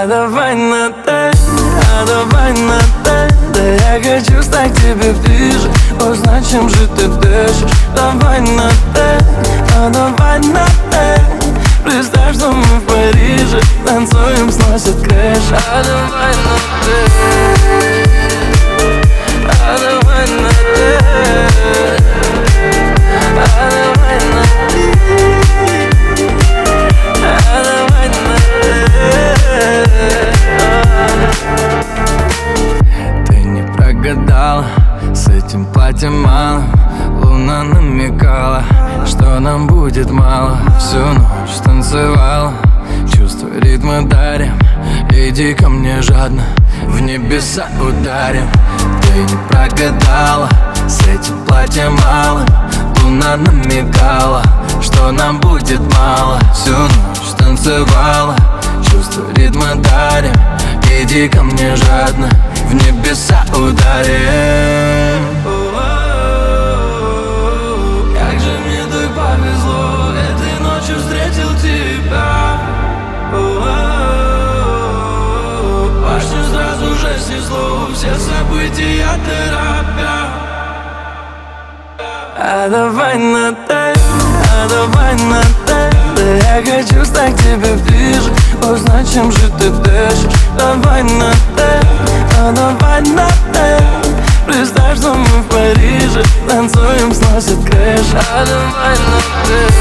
А давай на «ты», а давай на «ты». Да я хочу стать к тебе ближе, узнать, чем же ты дышишь. Давай на «ты», а давай на «ты». Представь, что мы в Париже, танцуем, сносит крыша. А давай на «ты», а давай на «ты», а давай на «ты», а давай на «ты». Ты не прогадала, с этим платьем малым. Луна намекала, что нам будет мало. Всю ночь танцевала, чувства, ритмы дарим. Иди ко мне жадно, в небеса ударим. Ты не прогадала, с этим платьем малым. Луна намекала, что нам будет мало. Всю ночь танцевала, чувства, ритмы дарим. Иди ко мне жадно, в небеса ударим. Как же мне так повезло, этой ночью встретил тебя. Башню сразу же снесло, все события торопя. А давай на «ты», а давай на «ты». Да я хочу стать к тебе ближе, узнать, чем же ты дышишь. Давай на «ты», а давай на «ты». Представь, что мы в Париже, танцуем, сносит крыша. А давай на «ты».